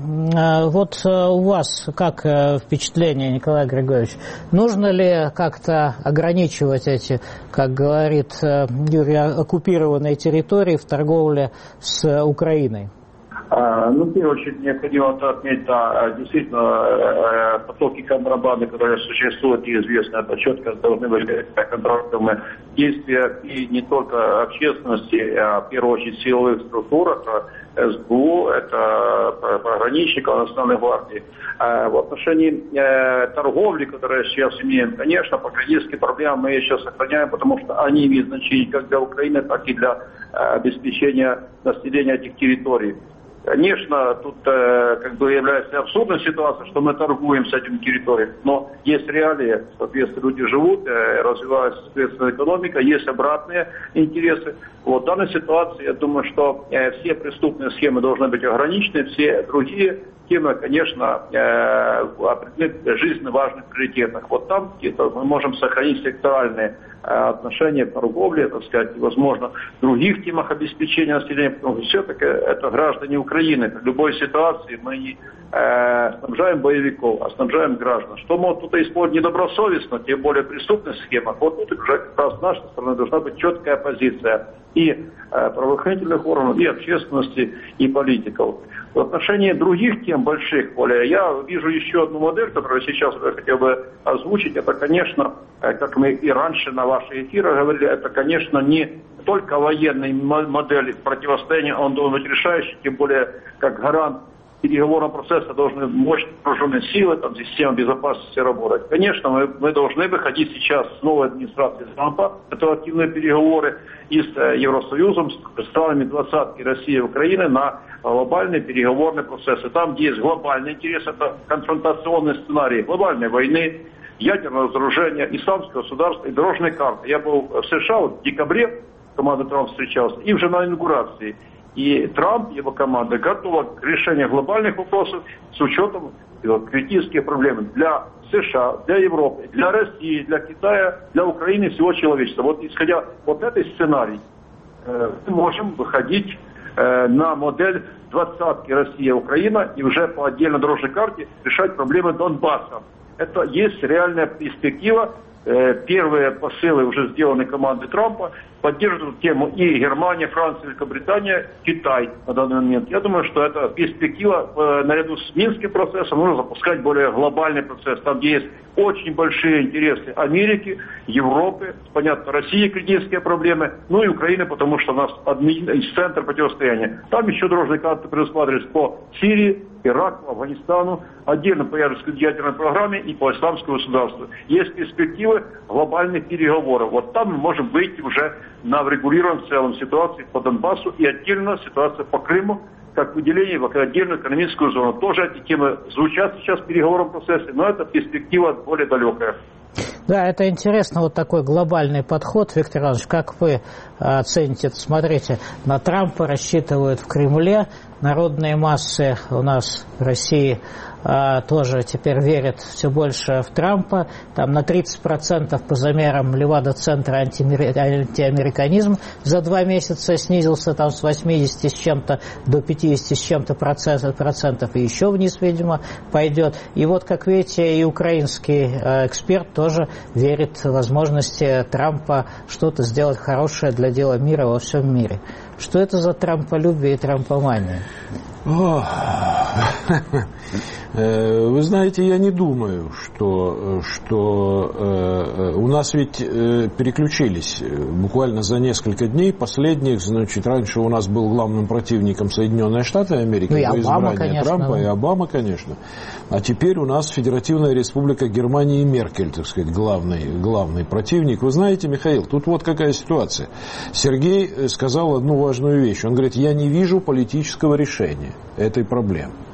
Вот у вас как впечатление, Николай Григорьевич? Нужно ли как-то ограничивать эти, как говорит Юрий, оккупированные территории в торговле с Украиной? Ну, в первую очередь, необходимо отметить, да, действительно, потоки контрабанды, которые существуют, и известно, это четко должны быть контролируемые действия и не только общественности, а в первую очередь силовых структур, это эс бэ у, это пограничников Национальной гвардии. В отношении торговли, которую сейчас имеем, конечно, пограничные проблемы мы сейчас сохраняем, потому что они имеют значение как для Украины, так и для обеспечения населения этих территорий. Конечно, тут э, как бы является абсурдной ситуацией, что мы торгуем с этим территорией, но есть реалии, соответственно, люди живут, э, развивается, соответственно, экономика, есть обратные интересы. Вот в данной ситуации, я думаю, что э, все преступные схемы должны быть ограничены, все другие темы, конечно, э, определены жизненно важных приоритетах. Вот там где-то мы можем сохранить секторальные э, отношения к торговле, так сказать, и, возможно, в других темах обеспечения населения, потому что все-таки это граждане Украины. В любой ситуации мы не э, снабжаем боевиков, а снабжаем граждан. Что могут тут использовать недобросовестно, тем более в преступных схемах, вот тут уже как раз с нашей стороны должна быть четкая позиция и э, правоохранительных органов, и общественности, и политиков. В отношении других тем больших, более, я вижу еще одну модель, которую сейчас я хотел бы озвучить. Это, конечно, как мы и раньше на ваших эфирах говорили, это, конечно, не только военная модель противостояния, он должен быть решающий, тем более, как гарант переговорного процесса должны мощные вооруженные силы, там, система безопасности работать. Конечно, мы, мы должны выходить сейчас с новой администрацией Трампа, это активные переговоры и с Евросоюзом, с странами двадцатки России и Украины на глобальные переговорные процессы. Там, где есть глобальный интерес, это конфронтационный сценарий глобальной войны, ядерного разоружения, исламского государства и дорожной карты. Я был в США вот, в декабре, команда Трамп встречался, и уже на инаугурации. И Трамп, его команда, готова к решению глобальных вопросов с учетом вот, критических проблем для США, для Европы, для России, для Китая, для Украины, всего человечества. Вот исходя вот этой сценарий, э, мы можем выходить э, на модель двадцатки Россия-Украина и уже по отдельной дорожной карте решать проблемы Донбасса. Это есть реальная перспектива. Первые посылы уже сделаны командой Трампа, поддерживают тему и Германия, Франция, Великобритания, Китай на данный момент. Я думаю, что это перспектива, наряду с Минским процессом, нужно запускать более глобальный процесс, там, где есть очень большие интересы Америки, Европы, понятно, России критические проблемы, ну и Украины, потому что у нас центр противостояния. Там еще дорожные карты предусматриваются по Сирии, Ираку, Афганистану, отдельно по ядерной программе и по исламскому государству. Есть перспективы глобальных переговоров. Вот там мы можем выйти уже на врегулированную в целом ситуацию по Донбассу и отдельно ситуация по Крыму, как выделение в отдельную экономическую зону. Тоже эти темы звучат сейчас в переговорном процессе, но это перспектива более далекая. Да, это интересно, вот такой глобальный подход. Виктор Иванович, как вы оцените это? Смотрите, на Трампа рассчитывают в Кремле, народные массы у нас в России тоже теперь верят все больше в Трампа. Там на тридцать процентов по замерам Левада-центра антиамериканизм за два месяца снизился там с восьмидесяти с чем-то до пятидесяти с чем-то процентов, и еще вниз, видимо, пойдет. И вот, как видите, и украинский эксперт тоже верит в возможности Трампа что-то сделать хорошее для дела мира во всем мире. Что это за трамполюбие и трампомания? Вы знаете, я не думаю, что, что э, у нас ведь э, переключились буквально за несколько дней. Последних, значит, раньше у нас был главным противником Соединенные Штаты Америки, ну, по избранию конечно, Трампа, да. и Обама, конечно. А теперь у нас Федеративная Республика Германии и Меркель, так сказать, главный, главный противник. Вы знаете, Михаил, тут вот какая ситуация. Сергей сказал одну важную вещь. Он говорит, я не вижу политического решения этой проблемы.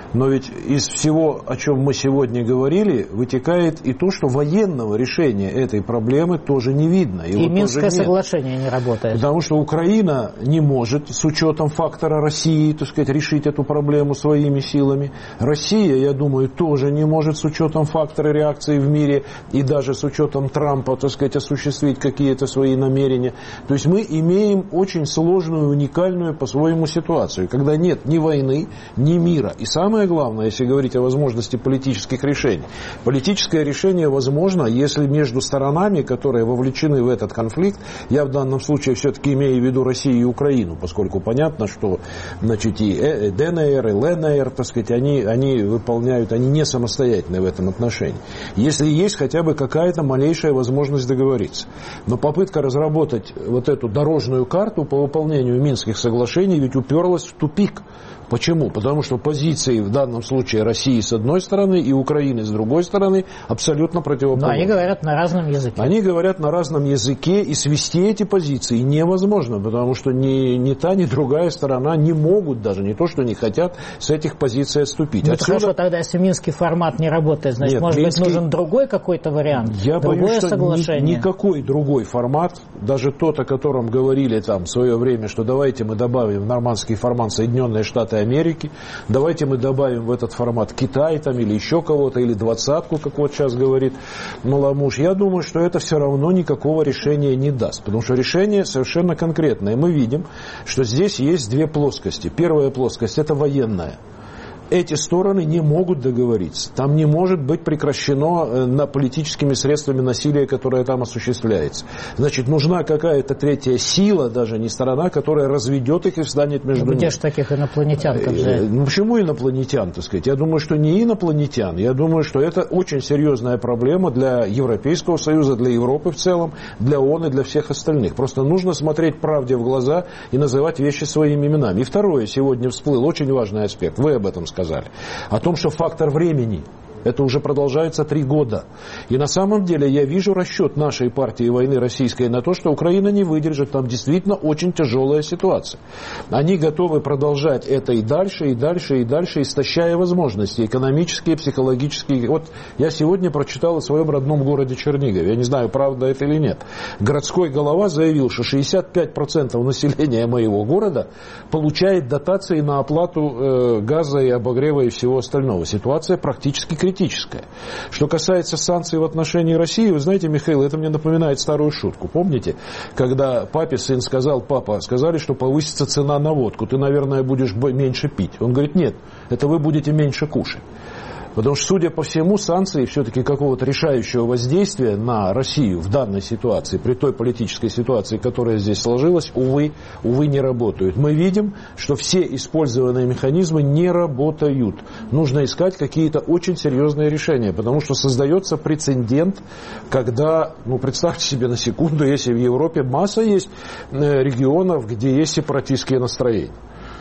Но ведь из всего, о чем мы сегодня говорили, вытекает и то, что военного решения этой проблемы тоже не видно. Его и Минское соглашение не работает. Потому что Украина не может, с учетом фактора России, так сказать, решить эту проблему своими силами. Россия, я думаю, тоже не может, с учетом фактора реакции в мире и даже с учетом Трампа, так сказать, осуществить какие-то свои намерения. То есть мы имеем очень сложную, уникальную по-своему ситуацию, когда нет ни войны, ни мира. И самое главное, если говорить о возможности политических решений. Политическое решение возможно, если между сторонами, которые вовлечены в этот конфликт, я в данном случае все-таки имею в виду Россию и Украину, поскольку понятно, что, значит, и ДНР, и ЛНР, так сказать, они, они выполняют, они не самостоятельны в этом отношении. Если есть хотя бы какая-то малейшая возможность договориться. Но попытка разработать вот эту дорожную карту по выполнению Минских соглашений ведь уперлась в тупик. Почему? Потому что позиции в данном случае России с одной стороны и Украины с другой стороны абсолютно противоположны. Но они говорят на разном языке. Они говорят на разном языке, и свести эти позиции невозможно, потому что ни, ни та, ни другая сторона не могут даже, не то что не хотят, с этих позиций отступить. Ну, Отсюда... хорошо, тогда если минский формат не работает, значит, Нет, может минский... быть, нужен другой какой-то вариант? Я другое боюсь, что соглашение? Ни, никакой другой формат, даже тот, о котором говорили там в свое время, что давайте мы добавим в нормандский формат Соединенные Штаты Америки, давайте мы добавим в этот формат Китай там, или еще кого-то, или двадцатку, как вот сейчас говорит Маламуш. Я думаю, что это все равно никакого решения не даст. Потому что решение совершенно конкретное. Мы видим, что здесь есть две плоскости. Первая плоскость – это военная. Эти стороны не могут договориться. Там не может быть прекращено на политическими средствами насилие, которое там осуществляется. Значит, нужна какая-то третья сила, даже не сторона, которая разведет их и встанет между ними. Где же таких инопланетян взять? Ну, почему инопланетян, так сказать? Я думаю, что не инопланетян. Я думаю, что это очень серьезная проблема для Европейского Союза, для Европы в целом, для ООН и для всех остальных. Просто нужно смотреть правде в глаза и называть вещи своими именами. И второе, сегодня всплыл очень важный аспект. Вы об этом сказали. сказали, о том, что фактор времени, это уже продолжается три года. И на самом деле я вижу расчет нашей партии войны российской на то, что Украина не выдержит. Там действительно очень тяжелая ситуация. Они готовы продолжать это и дальше, и дальше, и дальше, истощая возможности экономические, психологические. Вот я сегодня прочитал о своем родном городе Чернигове. Я не знаю, правда это или нет. Городской голова заявил, что шестьдесят пять процентов населения моего города получает дотации на оплату э, газа и обогрева и всего остального. Ситуация практически критическая. Критическое. Что касается санкций в отношении России, вы знаете, Михаил, это мне напоминает старую шутку. Помните, когда папе сын сказал: папа, сказали, что повысится цена на водку, ты, наверное, будешь меньше пить. Он говорит: нет, это вы будете меньше кушать. Потому что, судя по всему, санкции все-таки какого-то решающего воздействия на Россию в данной ситуации, при той политической ситуации, которая здесь сложилась, увы, увы, не работают. Мы видим, что все использованные механизмы не работают. Нужно искать какие-то очень серьезные решения, потому что создается прецедент, когда, ну, представьте себе на секунду, если в Европе масса есть регионов, где есть сепаратистские настроения.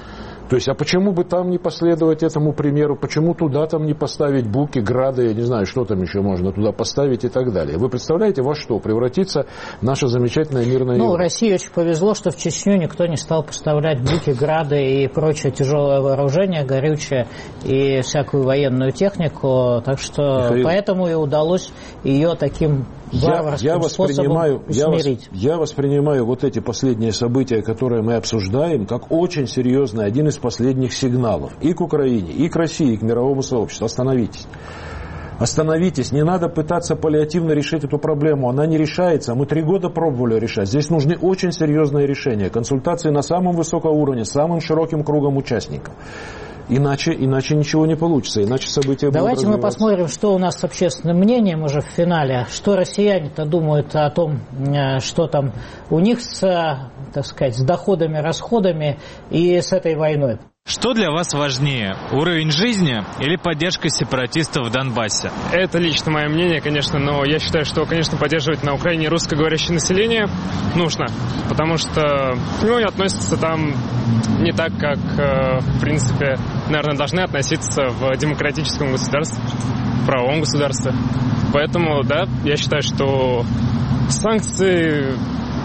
То есть, а почему бы там не последовать этому примеру? Почему туда там не поставить буки, грады, я не знаю, что там еще можно туда поставить и так далее? Вы представляете, во что превратится наша замечательная мирная Европа? Ну, России очень повезло, что в Чечню никто не стал поставлять буки, грады и прочее тяжелое вооружение, горючее и всякую военную технику. Так что Михаил, поэтому и удалось ее таким варварским я, я способом усмирить. Я, я воспринимаю вот эти последние события, которые мы обсуждаем, как очень серьезный, один из последних сигналов и к Украине, и к России, и к мировому сообществу. Остановитесь. Остановитесь, не надо пытаться паллиативно решить эту проблему, она не решается, мы три года пробовали решать. Здесь нужны очень серьезные решения, консультации на самом высоком уровне, с самым широким кругом участников. Иначе, иначе ничего не получится, иначе события Давайте будут мы посмотрим, что у нас с общественным мнением уже в финале, что россияне-то думают о том, что там у них с, так сказать, с доходами, расходами и с этой войной. Что для вас важнее, уровень жизни или поддержка сепаратистов в Донбассе? Это лично мое мнение, конечно, но я считаю, что, конечно, поддерживать на Украине русскоговорящее население нужно, потому что ну, относятся там не так, как, в принципе, наверное, должны относиться в демократическом государстве, в правовом государстве. Поэтому, да, я считаю, что санкции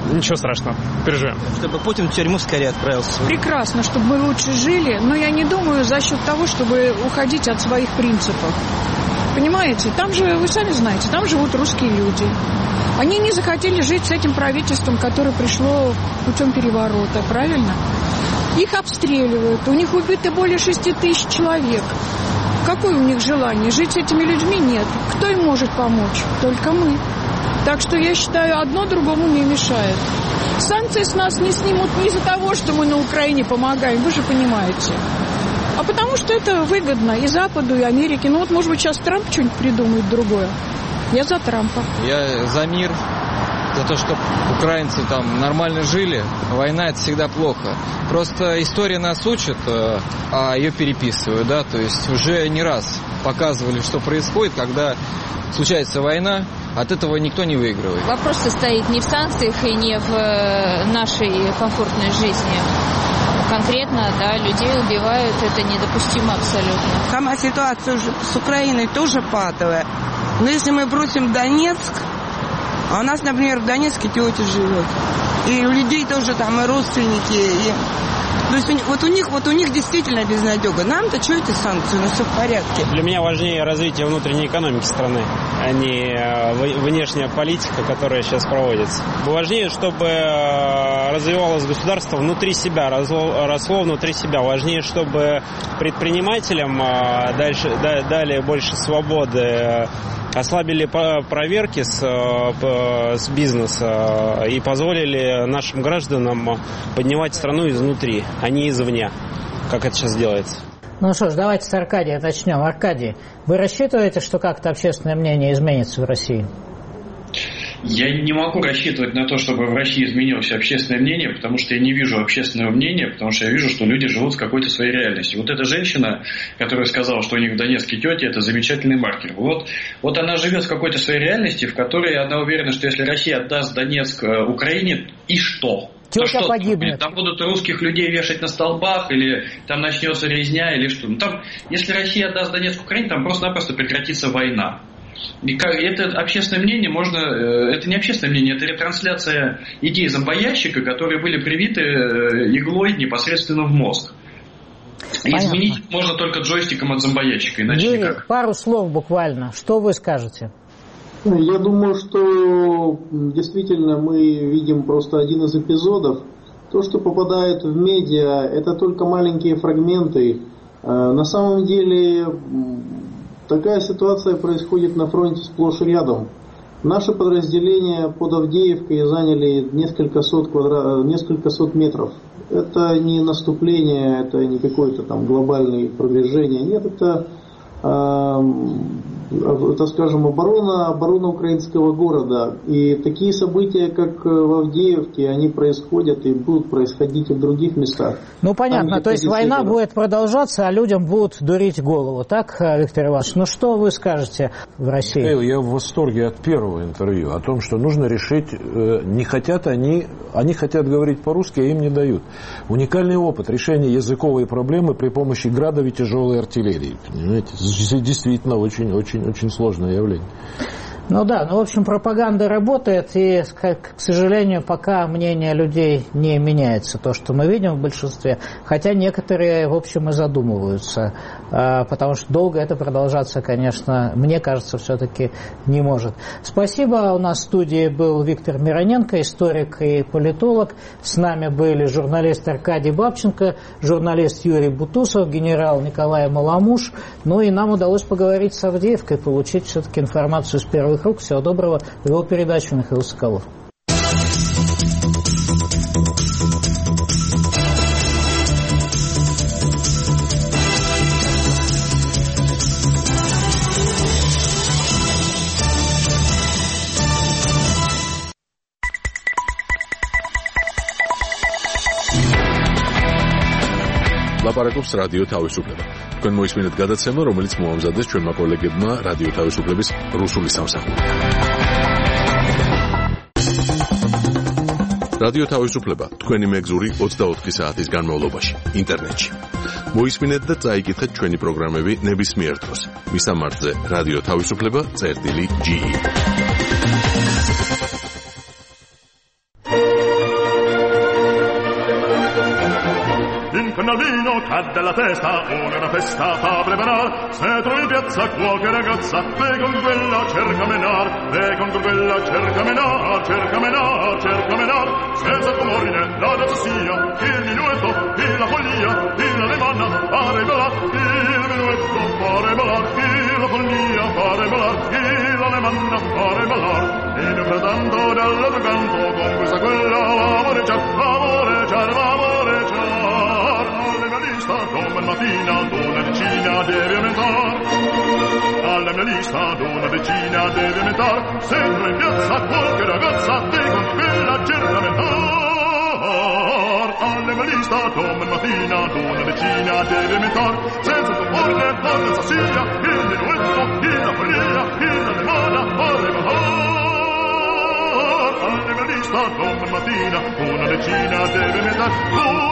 ничего страшного, переживем. Чтобы Путин в тюрьму скорее отправился. Прекрасно, чтобы мы лучше жили, но я не думаю за счет того, чтобы уходить от своих принципов. Понимаете, там же, вы сами знаете, там живут русские люди. Они не захотели жить с этим правительством, которое пришло путем переворота, правильно? Их обстреливают, у них убито более шести тысяч человек. Какое у них желание? Жить с этими людьми? Нет. Кто им может помочь? Только мы. Так что я считаю, одно другому не мешает. Санкции с нас не снимут не из-за того, что мы на Украине помогаем, вы же понимаете. А потому что это выгодно и Западу, и Америке. Ну вот, может быть, сейчас Трамп что-нибудь придумает другое. Я за Трампа. Я за мир, за то, чтобы украинцы там нормально жили. Война — это всегда плохо. Просто история нас учит, а ее переписывают, да. То есть уже не раз показывали, что происходит, когда случается война, от этого никто не выигрывает. Вопрос состоит не в санкциях и не в нашей комфортной жизни. Конкретно, да, людей убивают, это недопустимо абсолютно. Сама ситуация уже с Украиной тоже патовая. Но если мы бросим Донецк, а у нас, например, в Донецке тетя живет, и у людей тоже там и родственники, и... То есть вот у них, вот у них действительно безнадега. Нам-то что эти санкции? Ну все в порядке. Для меня важнее развитие внутренней экономики страны, а не внешняя политика, которая сейчас проводится. Важнее, чтобы развивалось государство внутри себя, росло внутри себя. Важнее, чтобы предпринимателям дальше, дали больше свободы, ослабили проверки с, с бизнеса и позволили нашим гражданам поднимать страну изнутри, а не извне, как это сейчас делается. Ну что ж, давайте с Аркадия начнем. Аркадий, вы рассчитываете, что как-то общественное мнение изменится в России? Я не могу рассчитывать на то, чтобы в России изменилось общественное мнение, потому что я не вижу общественного мнения, потому что я вижу, что люди живут в какой-то своей реальности. Вот эта женщина, которая сказала, что у них в Донецке тетя, это замечательный маркер. Вот, вот она живет в какой-то своей реальности, в которой она уверена, что если Россия отдаст Донецк Украине, и что? Тетя что погибнет. Там будут русских людей вешать на столбах, или там начнется резня, или что. Ну, там, если Россия отдаст Донецк Украине, там просто-напросто прекратится война. И как, это общественное мнение можно, это не общественное мнение, это ретрансляция идей зомбоящика, которые были привиты иглой непосредственно в мозг. Понятно. Изменить можно только джойстиком от зомбоящика, иначе Юрий, никак. Пару слов буквально. Что вы скажете? Я думаю, что действительно мы видим просто один из эпизодов. То, что попадает в медиа, это только маленькие фрагменты. На самом деле... Такая ситуация происходит на фронте сплошь и рядом. Наши подразделения под Авдеевкой заняли несколько сот, квадра... несколько сот метров. Это не наступление, это не какое-то там глобальное продвижение. Нет, это, э, это скажем, оборона, оборона украинского города. И такие события, как в Авдеевке, они происходят и будут происходить и в других местах. Ну, понятно. Там, то есть война город. будет продолжаться, а людям будут дурить голову. Так, Виктор Иванович? Ну, что вы скажете в России? Михаил, я в восторге от первого интервью. О том, что нужно решить... Не хотят они... Они хотят говорить по-русски, а им не дают. Уникальный опыт решения языковой проблемы при помощи градов и тяжелой артиллерии. Понимаете? Действительно очень-очень-очень сложное явление. Ну да, ну в общем пропаганда работает, и, к сожалению, пока мнение людей не меняется, то, что мы видим в большинстве, хотя некоторые, в общем, и задумываются, потому что долго это продолжаться, конечно, мне кажется, все-таки не может. Спасибо, у нас в студии был Виктор Мироненко, историк и политолог, с нами были журналист Аркадий Бабченко, журналист Юрий Бутусов, генерал Николай Маламуш, ну и нам удалось поговорить с Авдеевкой, получить все-таки информацию с первых рук. Всего доброго. Его передачу Михаил Соколов. ლაპარაკობს რადიო თავისუფლება. თქვენ მოისმინეთ გადაცემა, რომელიც მოამზადეს ჩვენმა კოლეგებმა რადიო თავისუფლების რუსული სამსახური. რადიო თავისუფლება თქვენი მეგზური ოცდაოთხი საათის განმავლობაში ინტერნეტში. მოისმინეთ და წაიკითხეთ ჩვენი პროგრამები ნებისმიერ დროს. მისამართზე რადიო თავისუფლება წერტილი ჯი ი. in canna al vino cadde la testa, ora una festa fa preparar, se trovi in piazza qualche ragazza, ve con quella cerca menar, ve con quella cerca menar, cerca menar, cerca menar, senza comorine la danza sia, il minuetto, il la follia, il la lemanna, fare ballar, il minuetto, fare ballar, il la follia, fare ballar, il la lemanna, fare ballar, e nel frattanto dall'altro canto, con questa quella, l'amore l'amore l'amore alla mia lista, domani mattina, una decina deve aumentar, alla mia lista, una decina deve aumentar, se tu in piazza qualche ragazza, te con quella cerca aumentar, alla mia lista, domani mattina, una decina deve aumentar, senza tu porne, la danza sia, il minuetto, il la follia, il la lemana, fare ballar, alla mia lista, domani mattina, una decina deve aumentar,